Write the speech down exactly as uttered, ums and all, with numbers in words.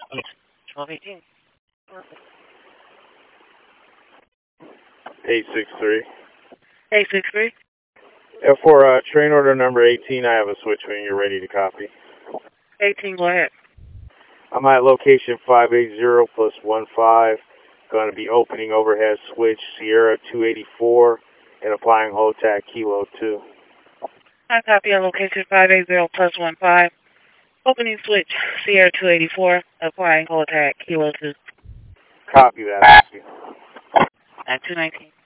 twelve eighteen. eight six three. eight six three. Yeah, for uh, train order number eighteen, I have a switch when you're ready to copy. eighteen, go ahead. I'm at location five eight zero plus one five. Going to be opening overhead switch Sierra two eighty-four and applying hold tag Kilo two. I copy on location five eight zero plus one five. Opening switch Sierra two eighty-four, applying hold tag Kilo two. Copy that. Thank you. At two nineteen.